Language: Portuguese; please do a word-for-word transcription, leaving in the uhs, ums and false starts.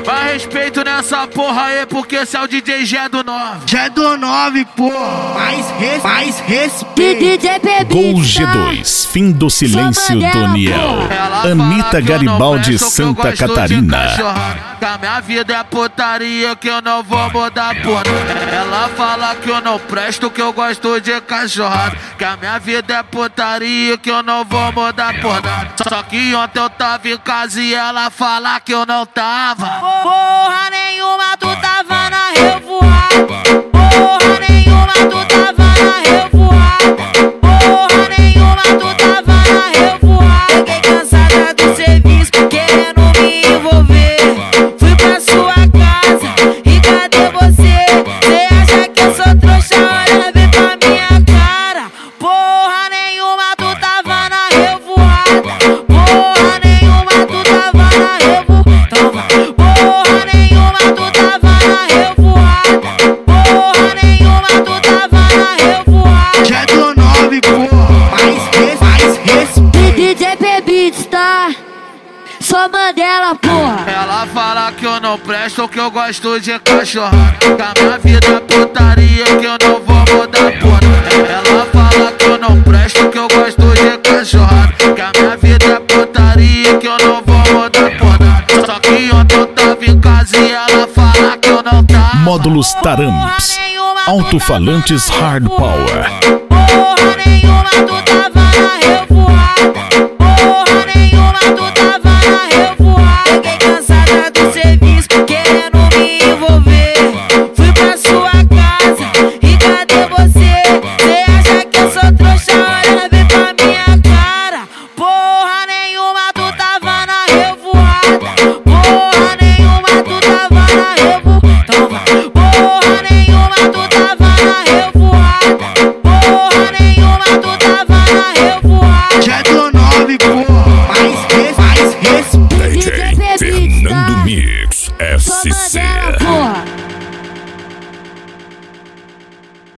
Vai respeito nessa porra aí, porque esse é o D J G do nove. G do nove, pô. Mais, res, mais respeito. D J Gol G dois, fim do silêncio do Niel. Anitta Garibaldi, Santa Catarina. Que a minha vida é putaria, que eu não vou mudar por nada. Ela fala que eu não presto, que eu gosto de cachorrada. Que a minha vida é putaria, que eu não vou mudar por nada. Só que ontem eu tava em casa e ela fala que eu não tava. Porra nenhuma, tu tava na revoada. Porra nenhuma, tu tava na revoada. Porra nenhuma, tu tava na revoada. Fiquei cansada do serviço, querendo me envolver. Fui pra sua casa e cadê você? Cê acha que eu sou trouxa? Olha bem pra minha cara. Porra nenhuma, tu tava na revoada. Porra nenhuma, tu tava na revoada. Porra nenhuma, tu tava na revoada. Porra nenhuma, tu tava na revoada. G do nove, pô. Mais, res, mais respeito. D J P-Beats, tá? Só Mandela, porra. Ela fala que eu não presto, que eu gosto de cachorrada. Que a minha vida é putaria, que eu não vou mudar por nada. Ela fala que eu não presto, que eu gosto de cachorrada. Que a minha vida é putaria, que eu não vou mudar por nada. Só que ontem eu tava em casa e ela fala que eu não tava. Módulos Taramps, alto-falantes Hard Power. Porra nenhuma, tu tava na revoada. Porra nenhuma, tu tava na revoada. Fiquei cansada do serviço, querendo me envolver. Fui pra sua casa e cadê você? Cê acha que eu sou trouxa? Olha bem pra minha cara. Porra nenhuma, tu tava na revoada. Porra nenhuma, tu tava na revoada. Porra nenhuma, tu tava na revoada. Porra nenhuma, tu tava na revoada. G do nove, pô. Mais, res, mais respeito. D J Fernando Mix S C.